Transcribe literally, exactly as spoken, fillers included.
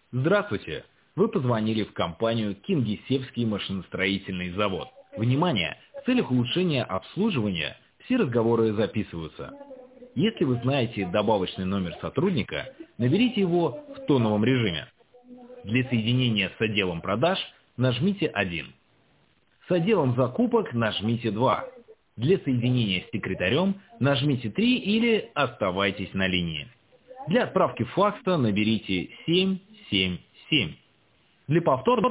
Здравствуйте! Вы позвонили в компанию Кингисеппский машиностроительный завод. Внимание! В целях улучшения обслуживания все разговоры записываются. Если вы знаете добавочный номер сотрудника, наберите его в тоновом режиме. Для соединения с отделом продаж нажмите один. С отделом закупок нажмите два. Для соединения с секретарем нажмите три или оставайтесь на линии. Для отправки факса наберите семь семь семь. Для повторного